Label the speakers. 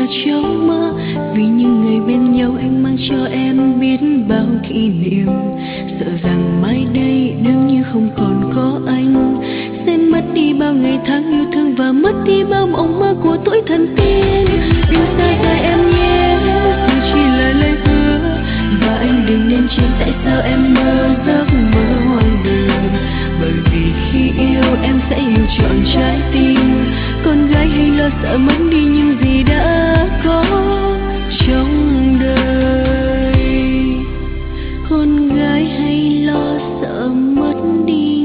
Speaker 1: trong mơ. Vì những ngày bên nhau anh mang cho em biết bao kỷ niệm. Sợ rằng mai đây nếu như không còn có anh, sẽ mất đi bao ngày tháng yêu thương và mất đi bao mộng mơ của tuổi thần tiên. Đừng xa rời em nhé, dù chỉ là lời hứa. Và anh đừng nên trách tại sao em mơ giấc mơ hoang đường. Bởi vì khi yêu em sẽ yêu trọn trái tim. Con gái hay lo sợ mất đi những gì đã có trong đời. Con gái hay lo sợ mất đi